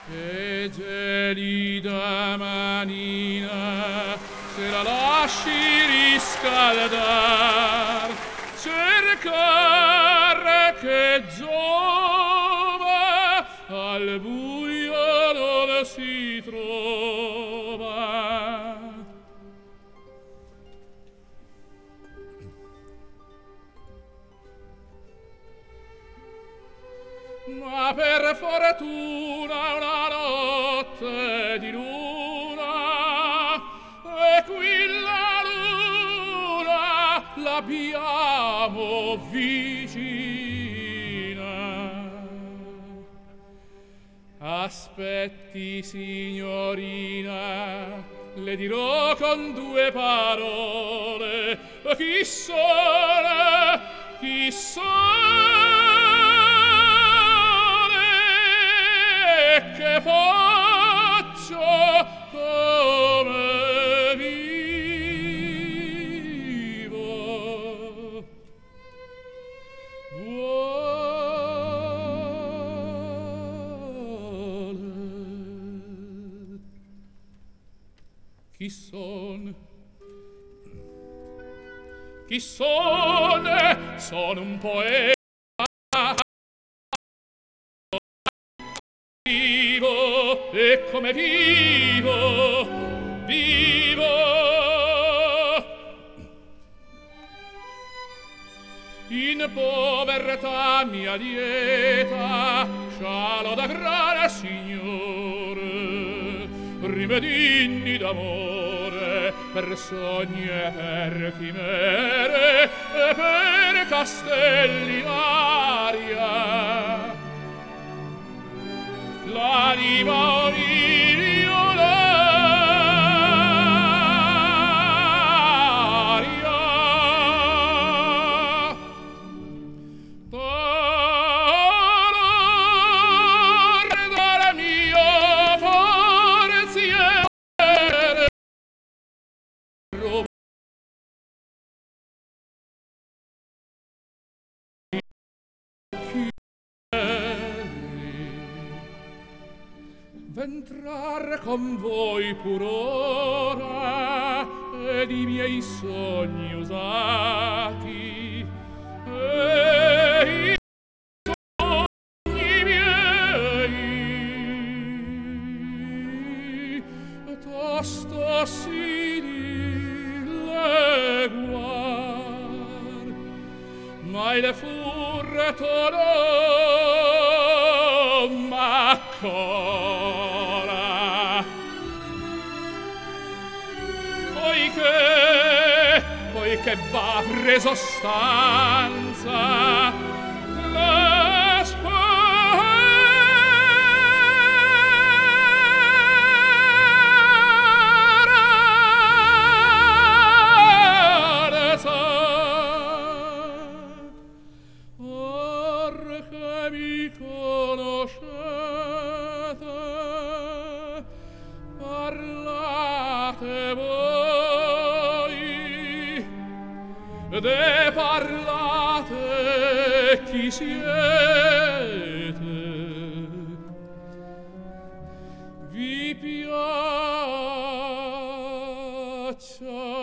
e gelida manina se la lasci riscaldar, cercare che giova al buio non si trova. Ma per fortuna una notte di luna, e qui la luna l'abbiamo vicina. Aspetti, signorina, le dirò con due parole chi sono, chi sono. Che faccio, come vivo. Vuole. Chi son? Chi son? Sono un poeta. Vivo, e come vivo, vivo. In povertà mia lieta, scialo da gran signore, rimedini d'amore, per sogni e per chimere, e per castelli aria. L'anima milionaria, dolor del mio forziere, v'entrar con voi pur ora ed i miei sogni usati e i sogni miei tosto simile guar, ma il furto non m'accora, poiché va preso stanza la speranza. Or che mi conoscete, parlate voi, de parlate chi siete. Vi piaccia